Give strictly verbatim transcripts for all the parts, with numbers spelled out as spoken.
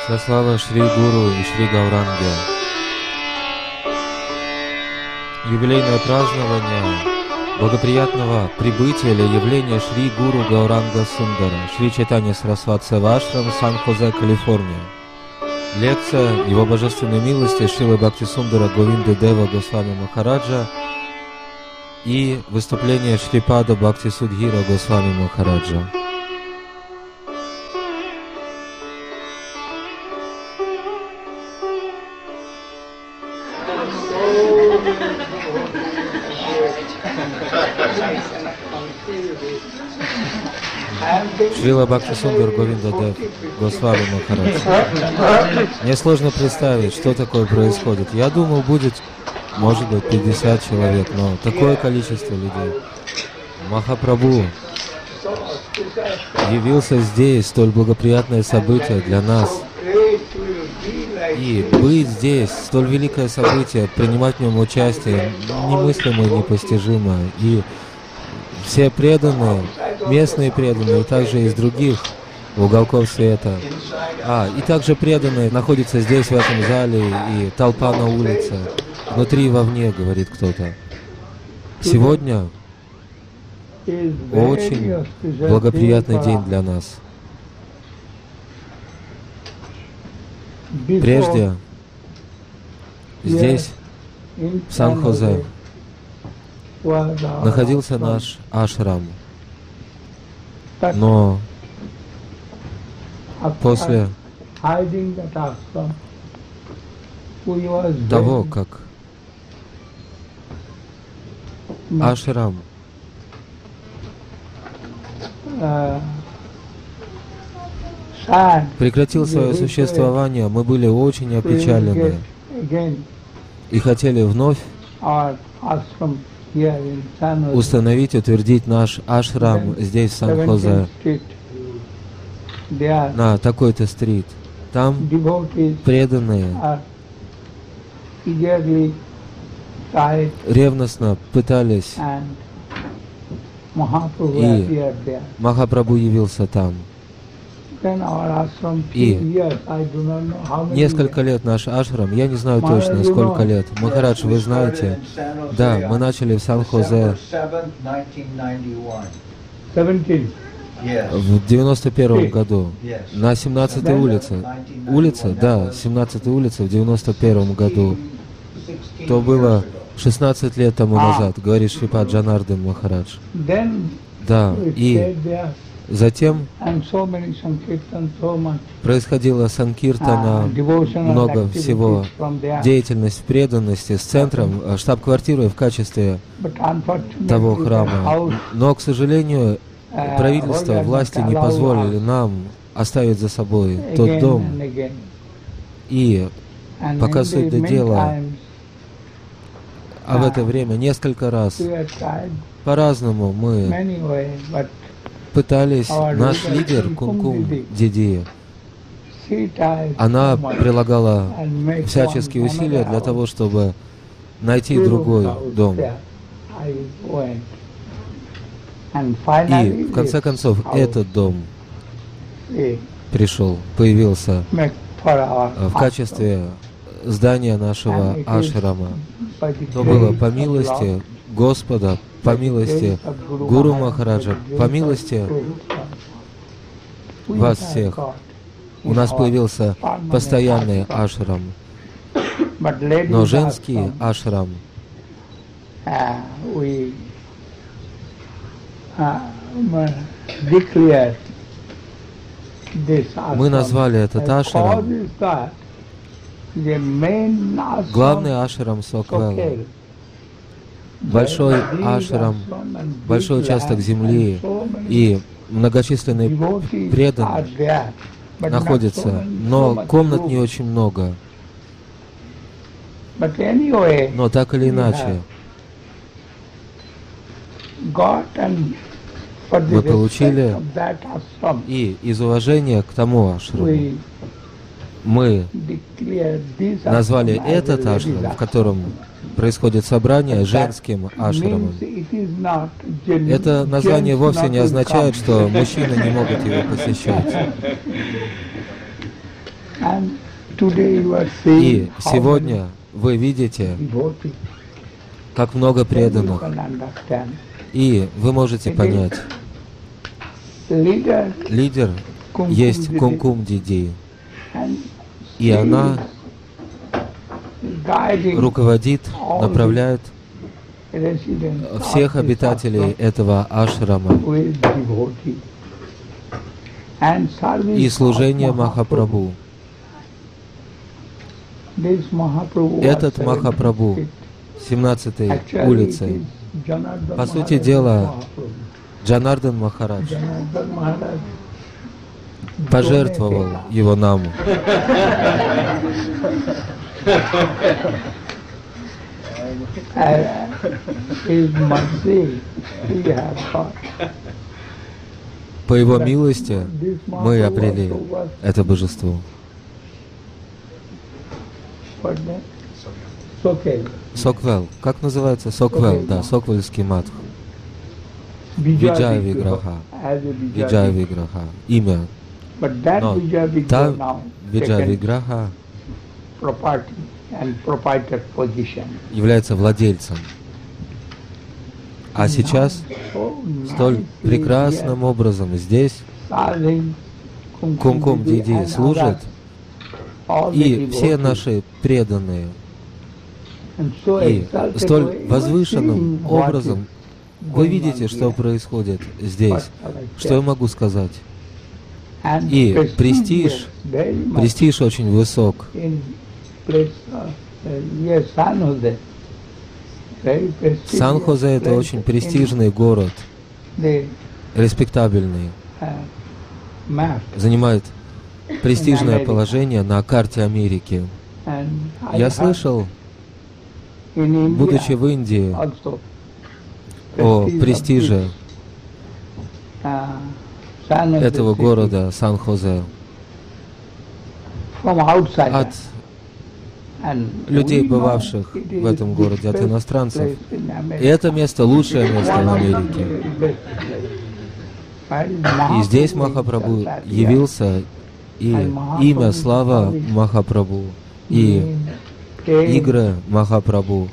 Вся слава Шри Гуру и Шри Гауранге. Юбилейное празднование благоприятного прибытия или явления Шри Гуру Гауранга Сундара, Шри Чайтанья Сарасвати Сева Ашрам, Сан-Хозе, Калифорния. Лекция Его Божественной милости Шрилы Бхакти Сундара Говинда Дева Госвами Махараджа и выступление Шрипада Бхакти Судхира Госвами Махараджа. Шрила Бхакти Сундар Говинда Дев Госвами Махарадж. Мне сложно представить, что такое происходит. Я думал, будет, может быть, пятьдесят человек, но такое количество людей. Махапрабху явился здесь, столь благоприятное событие для нас. И быть здесь, столь великое событие, принимать в нем участие, немыслимо и непостижимо. И все преданные, местные преданные, и также из других уголков света. А, и также преданные находятся здесь, в этом зале, и толпа на улице. Внутри и вовне, говорит кто-то. Сегодня очень благоприятный день для нас. Прежде здесь, в Сан-Хозе, находился наш ашрам, но после того, как ашрам прекратил свое существование, мы были очень опечалены и хотели вновь установить, утвердить наш ашрам здесь, в Сан-Хозе, на такой-то стрит. Там преданные ревностно пытались, и Махапрабху явился там. И несколько лет наш ашрам, я не знаю точно, сколько лет. Махарадж, вы знаете, да, мы начали в Сан-Хозе в девяносто первом году, на семнадцатой улице. Улица, да, семнадцатой улице в девяносто первом году. То было шестнадцать лет тому назад, говорит Шрипад Джанарден Махарадж. Да, и затем происходило санкиртана, много всего, деятельность преданности с центром, штаб-квартирой в качестве того храма. Но, к сожалению, правительство, власти не позволили нам оставить за собой тот дом. И, пока суть до дела, а в это время несколько раз по-разному мы пытались, наш лидер Кункум Диди, она прилагала всяческие усилия для того, чтобы найти другой дом. И в конце концов этот дом пришел, появился в качестве здания нашего ашрама. То было по милости Господа, по милости Гуру Махараджа, по милости вас всех. У нас появился постоянный ашрам, но женский ашрам мы назвали этот ашрам главный ашрам Соквелла. Большой ашрам, большой участок земли и многочисленные преданные находятся, но комнат не очень много. Но так или иначе, мы получили, и из уважения к тому ашраму мы назвали этот ашрам, в котором происходит собрание, женским ашрамом. Это название вовсе не означает, что мужчины не могут его посещать. И сегодня вы видите, как много преданных, и вы можете понять, лидер есть Кумкум Диди, и она руководит, направляет всех обитателей этого ашрама и служение Махапрабху. Этот Махапрабху семнадцатой улицы, по сути дела, Джанардан Махарадж пожертвовал его нам. По его милости мы обрели это божество. Соквел. Как называется? Соквел, да, Соквельский матх. Виджая Виграха. Виджая Виграха. Имя. Но та Виджая Виграха является владельцем. А сейчас столь прекрасным образом здесь Кумкум Диди служит, и все наши преданные, и столь возвышенным образом вы видите, что происходит здесь. Что я могу сказать? И престиж, престиж очень высок. Сан-Хозе — это очень престижный город, респектабельный, занимает престижное положение на карте Америки. Я слышал, будучи в Индии, о престиже этого города Сан-Хозе от людей, бывавших в этом городе, от иностранцев. И это место лучшее место в Америке. И здесь Махапрабху явился, и имя, слава Махапрабху, и игры Махапрабху.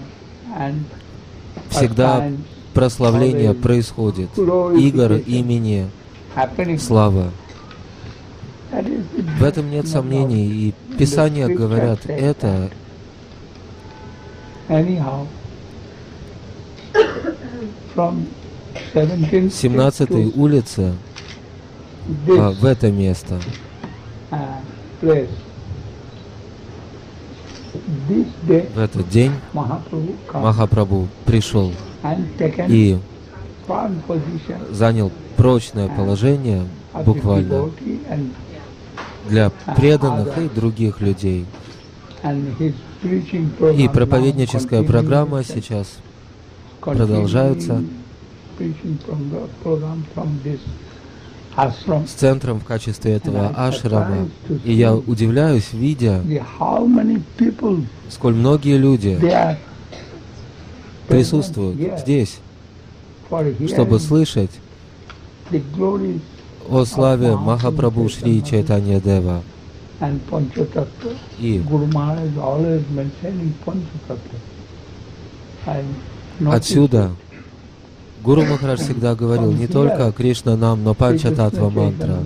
Всегда прославление происходит, игр, имени, слава. В этом нет сомнений, и Писания говорят это. семнадцатой улице, а, в это место, в этот день Махапрабху пришел и занял прочное положение, буквально, для преданных и других людей. И проповедническая программа сейчас продолжается с центром в качестве этого ашрама. И я удивляюсь, видя, сколь многие люди присутствуют здесь, чтобы слышать о славе Махапрабху Шри Чайтанья Дева. И отсюда Гуру Махарадж всегда говорил не только Кришна нам, но Панчататва мантра,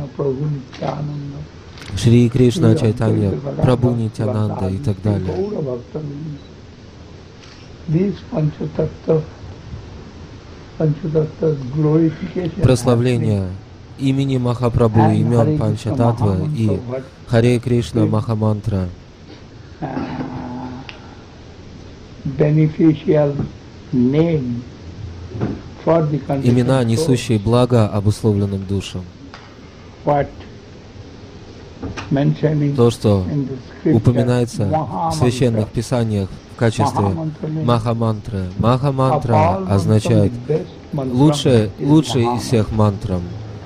Шри Кришна Чайтанья, Прабху Нитянанда и так далее. Прославление имени Махапрабху, имен Панчататва и Харе Кришна Махамантра. Имена, несущие благо обусловленным душам. То, что упоминается в священных писаниях в качестве Махамантры. Махамантра означает лучшее, лучшее из всех мантрам.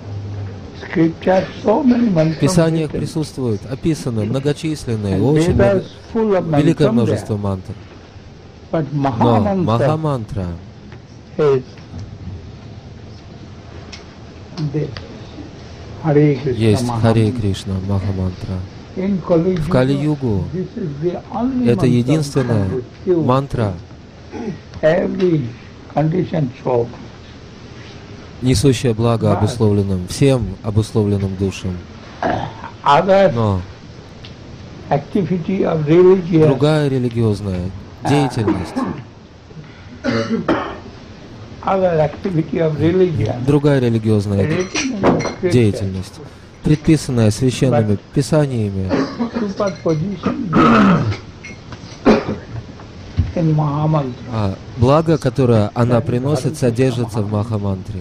В Писаниях присутствуют, описаны многочисленные, очень великое множество мантр. Но Махамантра есть Харе Кришна Махамантра. В Кали-югу это единственная мантра, несущая благо обусловленным, всем обусловленным душам. Но другая религиозная деятельность, другая религиозная деятельность, предписанная священными писаниями, а благо, которое она приносит, содержится в Махамантре.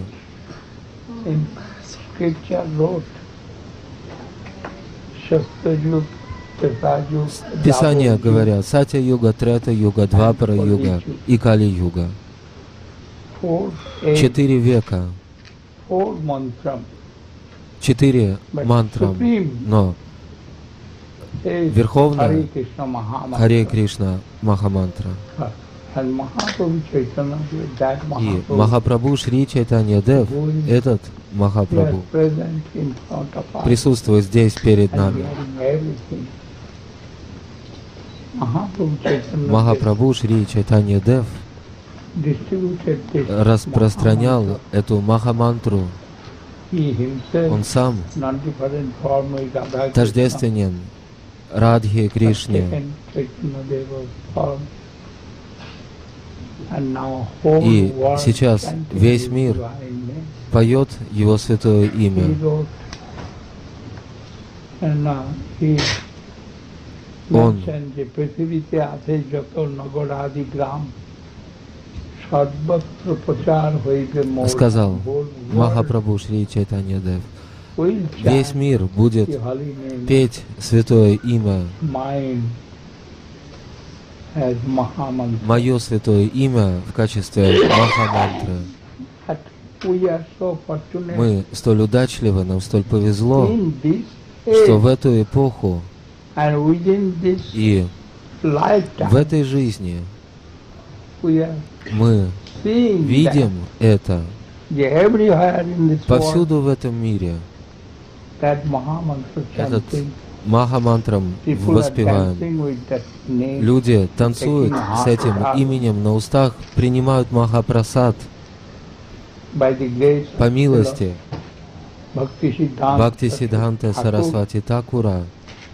Писания говорят Сатья-юга, Трета-юга, Двапара-юга и Кали-юга. Четыре века, четыре мантры, но верховная Харе Кришна Махамантра. И Махапрабху Шри Чайтанья Дев, этот Махапрабху, присутствует здесь перед нами. Махапрабху Шри Чайтанья Дев распространял эту Махамантру. Он сам тождественен Радхе Кришне. И сейчас весь мир поет Его святое имя. Он сказал, Махапрабху Шри Чайтанья Дев, весь мир будет петь святое имя, мое святое имя в качестве Махамантры. Мы столь удачливы, нам столь повезло, что в эту эпоху и в этой жизни мы видим это повсюду в этом мире. Этот Махамантрам воспеваем. Люди танцуют с этим именем на устах, принимают Махапрасад по милости Бхактисиддханта Сарасвати Такура.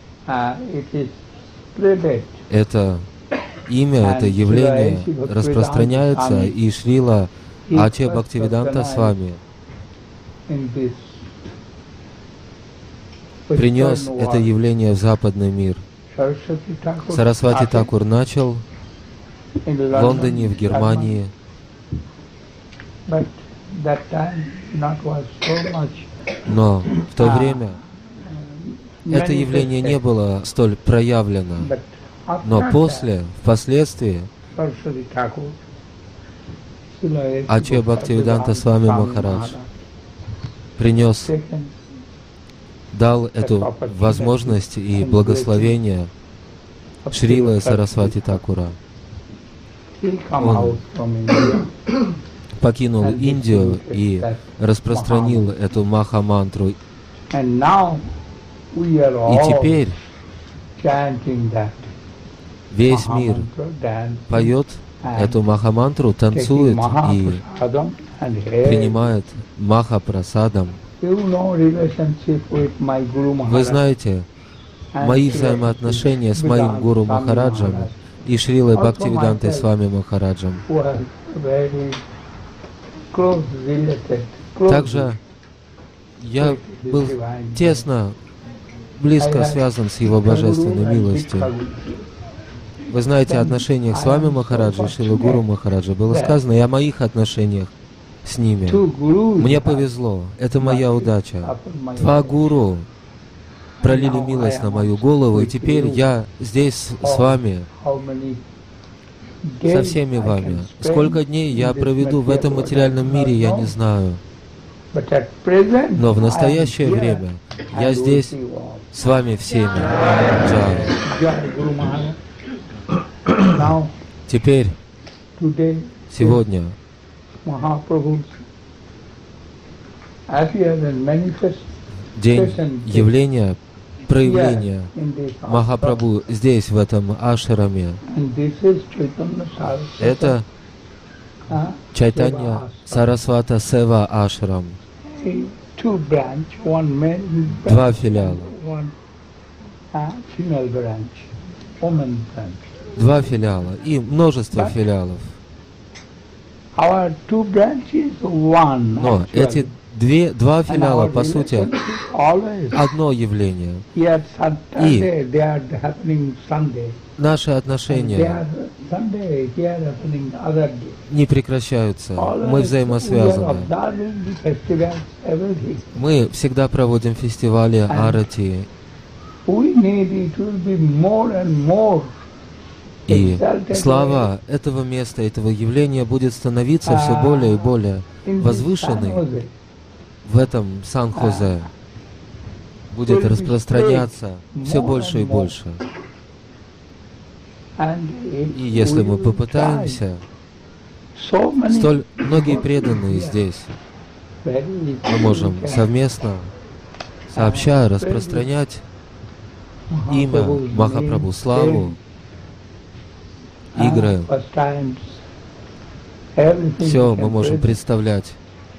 Это имя, это явление распространяется, и Шрила Ачарья Бхактивиданта Свами принес это явление в западный мир. Сарасвати Такур начал в Лондоне, в Германии. Но в то время это явление не было столь проявлено. Но после, впоследствии, Ачарья Бхактивиданта Свами Махарадж принес, дал эту возможность и благословение Шрилы Сарасвати Такура. Он покинул Индию и распространил эту Махамантру. И теперь весь мир поет эту Махамантру, танцует и принимает Махапрасадам. Вы знаете, мои взаимоотношения с моим Гуру Махараджем и Шрилой Бхактивидантой Свами Махараджем. Также я был тесно, близко связан с Его божественной милостью. Вы знаете, о отношениях с вами Махараджа и Шрила Гуру Махараджа было сказано, и о моих отношениях с ними. Мне повезло, это моя удача. Два гуру пролили милость на мою голову, и теперь я здесь с вами, со всеми вами. Сколько дней я проведу в этом материальном мире, я не знаю. Но в настоящее время я здесь с вами всеми. Джай. Теперь, сегодня, день явления проявления Махапрабху здесь, в этом ашраме. Это Чайтанья Сарасвата Сева Ашрам. Два филиала. Два филиала и множество филиалов. Но эти две, два филиала, по сути, одно явление. И наши отношения не прекращаются. Мы взаимосвязаны. Мы всегда проводим фестивали Арати. И слава этого места, этого явления будет становиться все более и более возвышенной в этом Сан-Хозе. Будет распространяться все больше и больше. И если мы попытаемся, столь многие преданные здесь, мы можем совместно, сообща, распространять имя Махапрабху, славу, игры. Все мы можем представлять,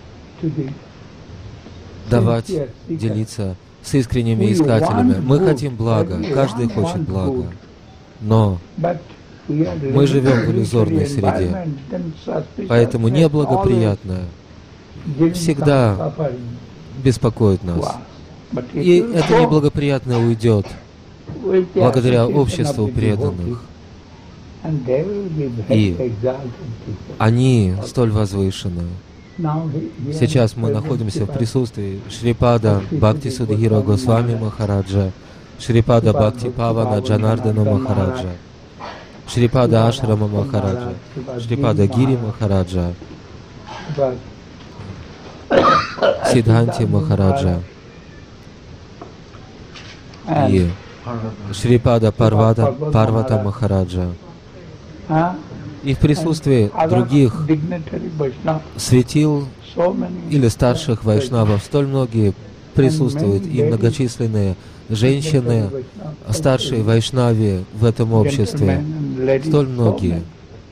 давать, делиться с искренними искателями. Мы хотим блага, каждый хочет блага. Но мы живем в иллюзорной среде, поэтому неблагоприятное всегда беспокоит нас. И это неблагоприятное уйдет благодаря обществу преданных. И они столь возвышены. Сейчас мы находимся в присутствии Шрипада Бхакти Судхира Госвами Махараджа, Шрипада Бхакти Павана Джанардана Махараджа, Шрипада Ашрама Махараджа, Шрипада Гири Махараджа, Сиддханти Махараджа и Шрипада Парвата, Парвата Махараджа. И в присутствии других светил или старших вайшнавов столь многие присутствуют, и многочисленные женщины, старшие вайшнави в этом обществе, столь многие.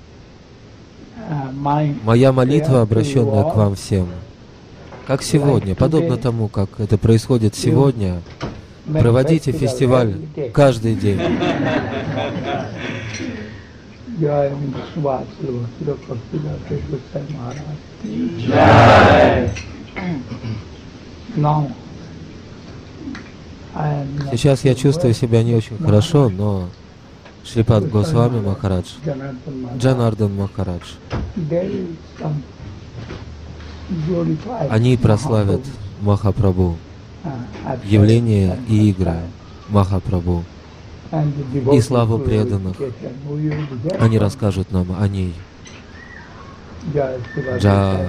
Моя молитва, обращенная к вам всем, как сегодня, подобно тому, как это происходит сегодня, проводите фестиваль каждый день. Сейчас я чувствую себя не очень хорошо, но Шрипад Госвами Махарадж, Джанардан Махарадж, они прославят Махапрабху, явление и игры Махапрабху, и славу преданных. Они расскажут нам о ней. Джай.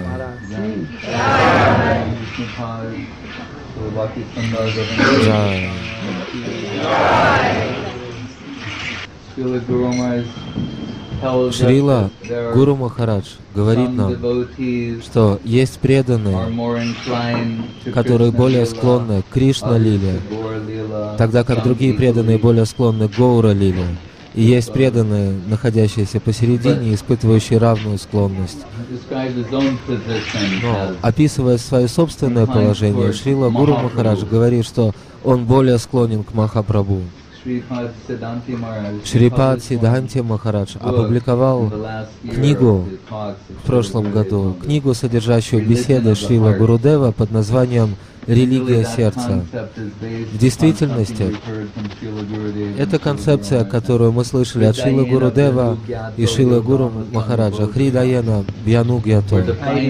Джай. Шрила Гуру Махарадж говорит нам, что есть преданные, которые более склонны к Кришна-лиле, тогда как другие преданные более склонны к Гаура-лиле. И есть преданные, находящиеся посередине, испытывающие равную склонность. Но, описывая свое собственное положение, Шрила Гуру Махарадж говорит, что он более склонен к Махапрабху. Шрипад Сиддханти Махарадж опубликовал книгу в прошлом году, книгу, содержащую беседы Шрила Гурудева под названием «Религия сердца». В действительности, это концепция, которую мы слышали от Шрилы Гурудева и Шрилы Гуру Махараджа, Хридаяна Бьянугьято.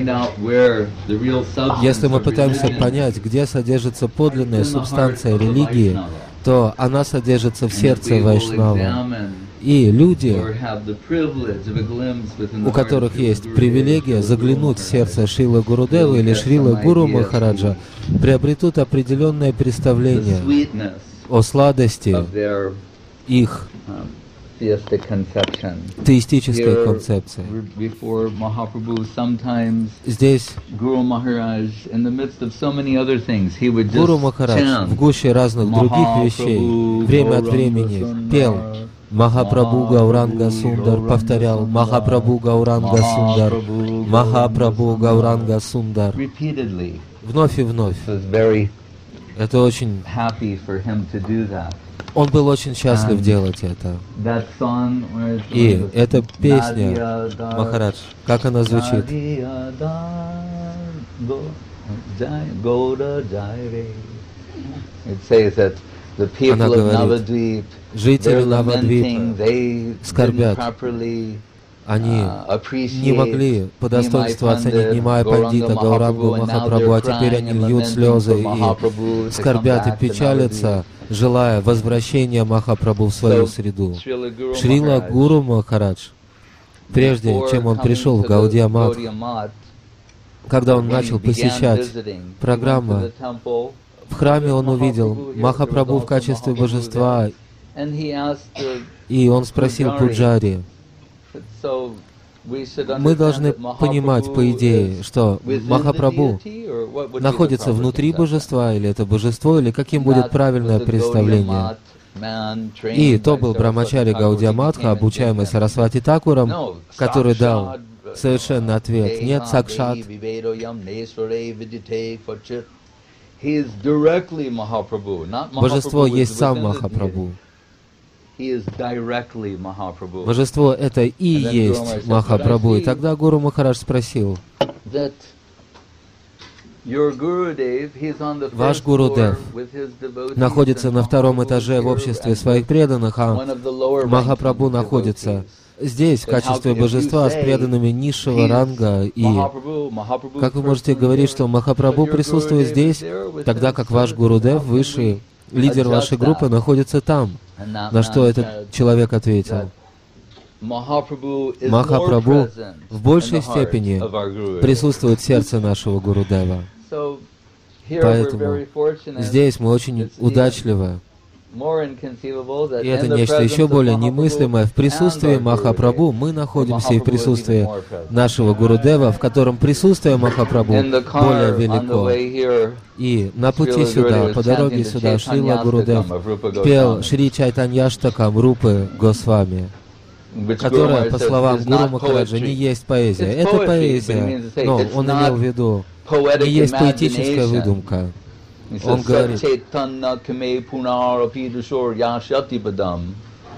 Если мы пытаемся понять, где содержится подлинная субстанция религии, то она содержится в сердце Вайшнава. И люди, у которых есть привилегия заглянуть в сердце Шрилы Гурудева или Шрилы Гуру Махараджа, приобретут определенное представление о сладости их theistic conception. теистической Here, концепции. before Mahaprabhu, sometimes Здесь Guru Maharaj, in the midst of so many other things, he would Гуру just Махарадж в chant гуще разных других вещей время от времени пел Махапрабху Гауранга Сундар, повторял Махапрабху Гауранга Сундар, Махапрабху Гауранга Сундар, repeatedly. вновь и вновь. This was very Это очень... happy for him to do that. Он был очень счастлив делать это. That song, where it's И like, эта песня, Nadia Dar- Махарадж, как она звучит? Nadia Dar- Go- Jai- Goda Jaire. It says that the people Она of говорит, Navadvip, жители they're lamenting, Навадвипа they скорбят. didn't properly Они uh, appreciate не могли по достоинству Nimai оценить Pandit, Нимая Пандита, Gauranga Гауранга Mahaprabhu, and now Махапрабху, а they're теперь crying они and льют lamenting слезы for Mahaprabhu и to come скорбят и back to печалятся, Navadvip. желая возвращения Махапрабху в свою So, среду. Srila Guru Шрила Maharaj, Гуру Махарадж, прежде before чем он coming пришел в to the Гаудия Мат, Gaudiya Math, когда он when he начал began посещать visiting, he went программу, to the temple, в храме он увидел Mahaprabhu here, Махапрабху there в was качестве also Mahaprabhu божества, there. And he asked the- и он спросил Пуджари. so we should Мы understand должны that понимать, Mahaprabhu по идее, is что within the Махапрабху deity, or what would be the находится proper внутри conception? божества, или это божество, или каким That будет правильное was a представление. Gaudiya Math man trained И то by был Saraswati Брамачари Thakur, Гаудия he Матха, became обучаемый indignant. Сарасвати Такуром, No, который дал Sakshad, uh, совершенный ответ. Нет, Deha Сакшат. Dehi Vivedoyam Nesware Vidite Kvachit. He is directly Mahaprabhu, not Божество Mahaprabhu is есть сам within the Махапрабху. deity. He is directly Mahaprabhu. Божество это и And then Guru Maharaj есть said, Махапрабху. И "But I see тогда Гуру Махарадж спросил, that your Gurudev, he is on the ваш first Гурудев floor with his devotees, находится and на втором Mahaprabhu этаже в here обществе as своих преданных, а one of the lower Махапрабху ranking находится devotees. здесь в качестве божества с преданными низшего ранга. И Mahaprabhu, Mahaprabhu как вы можете personally говорить, there, что Махапрабху but your присутствует Gurudev здесь, is there with тогда his как ваш disciples? Гурудев, How can высший we лидер adjust вашей группы, that? находится там? And that На что man этот said человек that ответил, Mahaprabhu is more Махапрабху present в большей in the heart степени of our Gurudev. присутствует в сердце нашего Гурудева. So, here we're Поэтому very fortunate. здесь мы очень It's удачливы. more inconceivable that И это in the нечто presence еще of более Mahaprabhu немыслимое. В присутствии and our Махапрабху Gurudev, мы находимся и в Mahaprabhu is присутствии even more present. нашего Гурудева, в котором присутствие Махапрабху In the более car, on the велико. way here, И на пути Srila сюда, Gurudev по is дороге chanting the сюда, Шрила Chaitanya Гурудев Astakam of Rupa пел Goswami, Шри Чайтаньяштакам Рупы Госвами, which Guru которая, Maharaj по says, словам is Гуру not Махараджа, не poetry. есть поэзия. It's Это poetry, but it поэзия, means to say но it's он not имел в виду, Poetic не есть поэтическая imagination. выдумка. He Он says, говорит, Satchaitanya kame punar apidashor yashati padam.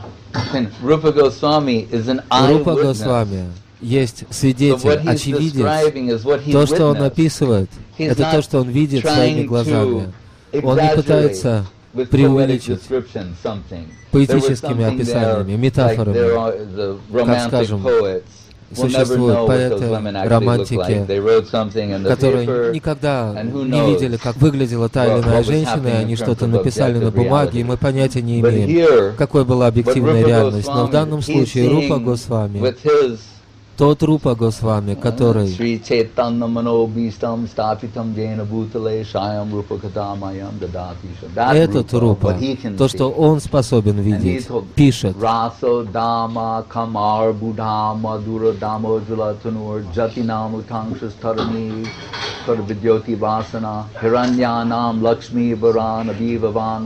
And Rupa Goswami is an Рупа eyewitness. Госвами есть So what свидетель, he's очевидец. describing is what he's То, что он witnessed. описывает, He's это not то, что он видит своими trying глазами. to Он не exaggerate пытается with poetic преувеличить description something. поэтическими There was something описаниями, there, метафорами. like there are the romantic скажем, poets will never существуют know what those поэты, women actually look романтики, like. They wrote something in the которые paper, никогда and who не knows видели, как выглядела та или what- иная what was женщина, и happening они in что-то terms of написали на objective бумаге, и reality. мы понятия не But имеем, here, какой была объективная but Rupa реальность. Но в Goswami, данном he's случае Рупа seeing Госвами, with his тот Рупа Госвами, который Sri Chaitanya Mano Bhistam Stapitam Jena Bhutale Shayam Rupa Kadamayam Dadati. That этот Рупа, what he can то, see. что он способен And he видеть, told пишет. Raso Dama Kamar Buddha Madura Damo Julatanur Jatinam Utangshas Tarani Karvidyoti Vasana Hiranyanam Lakshmi Varan Abhivavan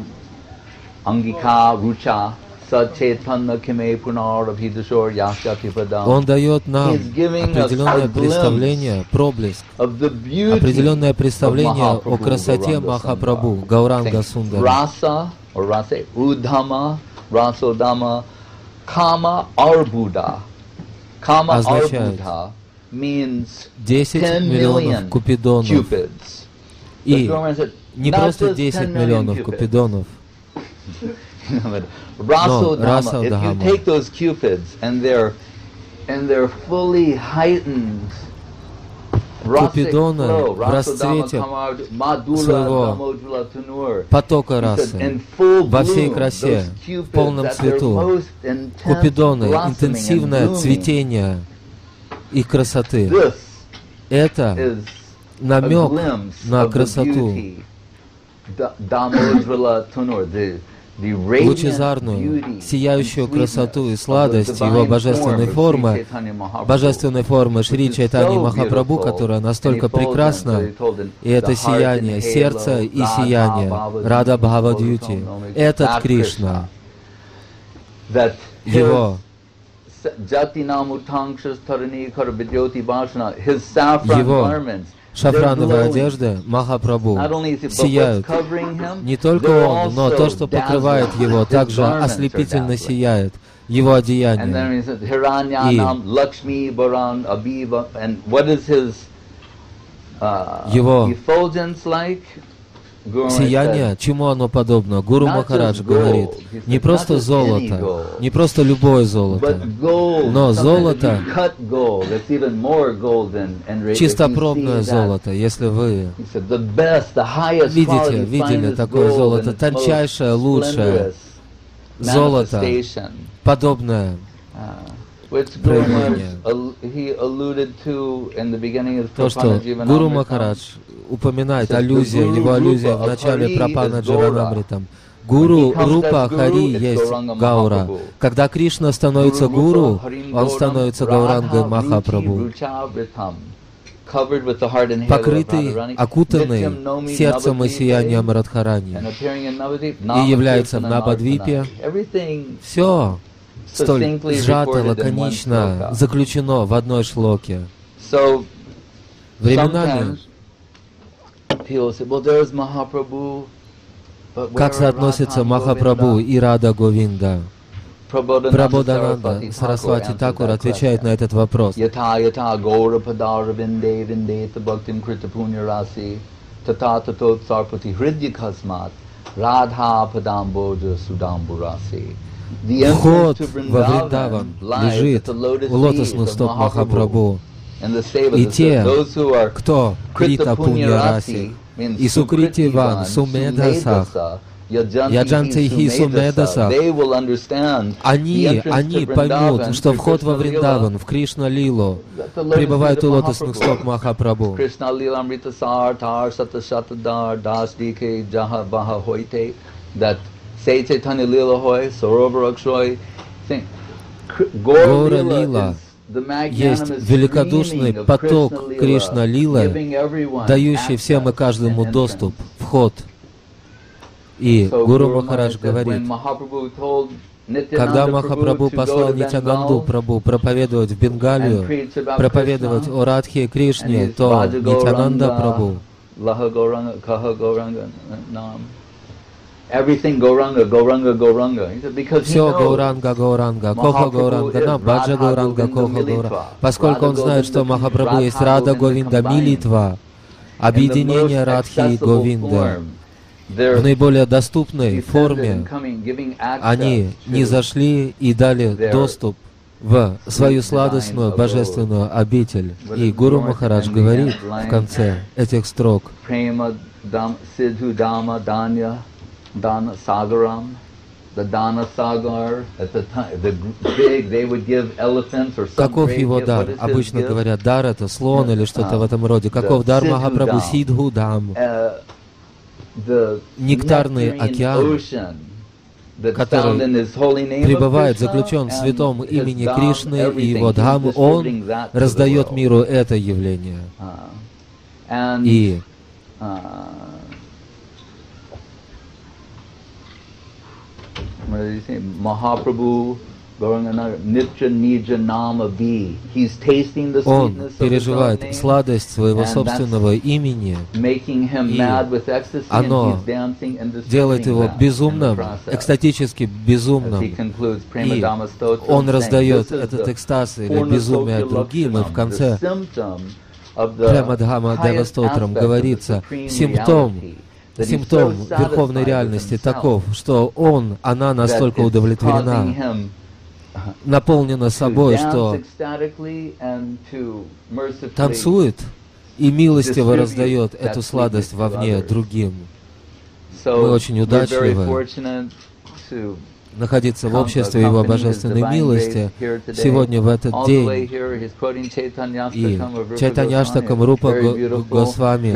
Angika Rucha Satchaitanya Kime Punar Abhidashor Yashyati Padam. Он дает нам He's giving us определенное a представление, проблеск, of the beauty определенное of представление о Mahaprabhu, красоте Gauranga Махапрабху, Sundara. Гауранга Saying Сундара. Rasa or Rasa Udhama Rasodama Kama Arbuddha. Kama Означает Arbuddha means десять ten миллионов million купидонов. cupids. И The Guru said, не not просто just десять ten million миллионов cupids. купидонов, But Rasodama, if you Rasodama. take those cupids and they're and they're fully heightened rasic Купидоны flow, в Rasodama расцвете Kama Madula своего Damodula Tunur. потока He said, расы, in full во всей bloom, красе, those в cupids полном at their цвету, most intense Купидоны, blossoming and интенсивное blooming. цветение их красоты. This Это is a намек glimpse на of the красоту. beauty. Da- Damodula Tunur, the лучезарную, сияющую красоту и сладость Его божественной формы, божественной формы Шри Чайтаньи Махапрабху, которая настолько прекрасна, и это сияние сердца и сияние Рада Бхавадьюти, этот Кришна, Его Его шафрановые одежды Махапрабху сияют. Не только Он, но то, что покрывает Его, также ослепительно сияет. Его одеяние. И Его сияние, чему оно подобно? Гуру Махарадж говорит, не просто золото, не просто любое золото, но золото, чистопробное золото, если вы видите, видели такое золото, тончайшее, лучшее золото, подобное проявление. То, что Гуру Махарадж упоминает аллюзия, его аллюзия в начале Прапана Дживанамритам. Гуру Рупа Хари есть Гаура. Когда Кришна становится гуру, он становится Гаурангой Махапрабху, покрытый, окутанный сердцем и сиянием Радхарани, и является в Навадвипе. Все столь сжато, лаконично, заключено в одной шлоке. Временами как соотносится Махапрабху и Рада Говинда? Прабодхананда Сарасвати Такур отвечает на этот вопрос. Вход во Вриндаван лежит у лотосных стоп Махапрабху. И те, кто Крита Пунья Раси, и Сукрити Ван Сумедасах, Яджантейхи Сумедасах, они, они поймут, что вход во Вриндаван, в Кришна Лилу, пребывает у лотосных стоп Махапрабху. Гора Лила есть великодушный поток Кришна Лилы, дающий всем и каждому доступ, вход. И Гуру Махарадж говорит, когда Махапрабху послал Нитянанду Прабху проповедовать в Бенгалию, проповедовать о Радхе и Кришне, то Нитянанда Прабху Everything Gauranga, Gauranga, Gauranga. Все Гауранга, Гауранга, Коха Гауранга, на Баджа Гауранга, Коха Гауранга. Поскольку он знает, что Махапрабху есть Рада Говинда, Милитва, объединение Радхи и Говинда. В наиболее доступной форме они не зашли и дали доступ в свою сладостную божественную обитель. И Гуру Махарадж говорит в конце этих строк: Dana Sagaram, the Dana Sagar, at the time, the big, they would give elephants or something. Каков его дар? Обычно говорят, дар это слон или что-то в этом роде. Каков дар Махапрабху? Сидху Дам. Нектарный океан, который пребывает, заключен в святом имени Кришны и его Дхаму, он раздает миру это явление. И Махапрабху, он переживает сладость своего собственного имени, и оно делает его безумным, экстатически безумным, и он раздает этот экстаз или безумие другим, и в конце Премадхама Девастотрам говорится, симптом Симптом верховной реальности таков, что он, она настолько удовлетворена, наполнена собой, что танцует и милостиво раздает эту сладость вовне другим. Мы очень удачливы находиться в обществе Его Божественной милости сегодня, в этот день. И Чайтаньяштакам Рупа Госвами,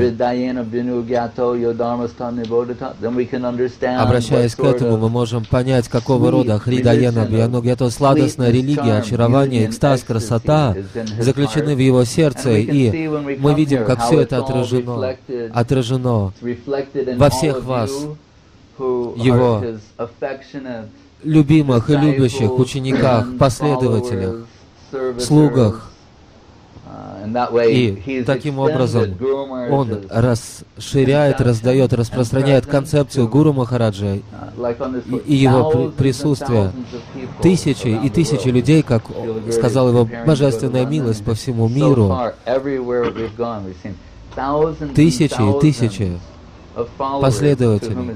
обращаясь к этому, мы можем понять, какого рода Хридаяна Бьянугьято, сладостная религия, очарование, экстаз, красота заключены в его сердце, и мы видим, как все это отражено, отражено во всех вас, Его любимых и любящих учениках, последователях, слугах. И таким образом он расширяет, раздает, распространяет концепцию Гуру Махараджа и, и его при, присутствие. Тысячи и тысячи людей, как сказал его Божественная милость, по всему миру. Тысячи и тысячи последователей.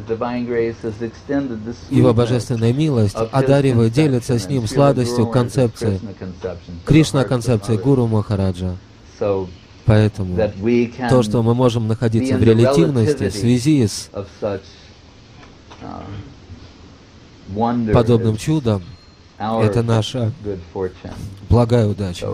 Его Божественная милость одаривает, делится с ним сладостью концепции, Кришна концепции Гуру Махараджа. Поэтому то, что мы можем находиться в релятивности в связи с подобным чудом, это наша благая удача.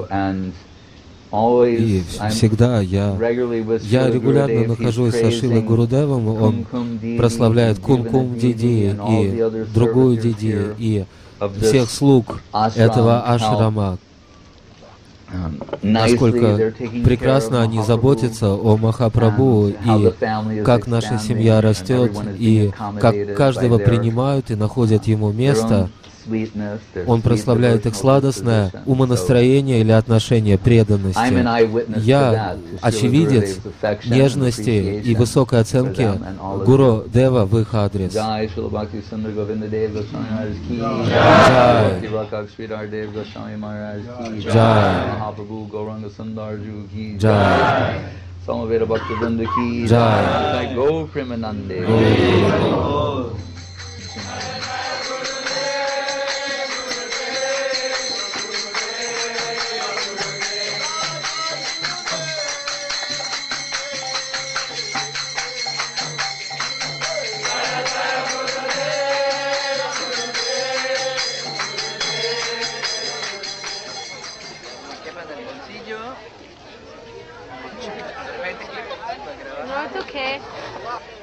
И всегда я, я регулярно нахожусь со Шилой Гурудевом, он прославляет Кум-Кум Диди и другую Диди, и всех слуг этого ашрама, насколько прекрасно они заботятся о Махапрабху, и как наша семья растет, и как каждого принимают и находят ему место. Он прославляет их сладостное умонастроение или отношение преданности. Я очевидец нежности и высокой оценки Гуру Дева в их адрес. Джай. Джай. Джай. Samaveda Bhaktivinoda ki Jai. Go Premanande. No, it's okay.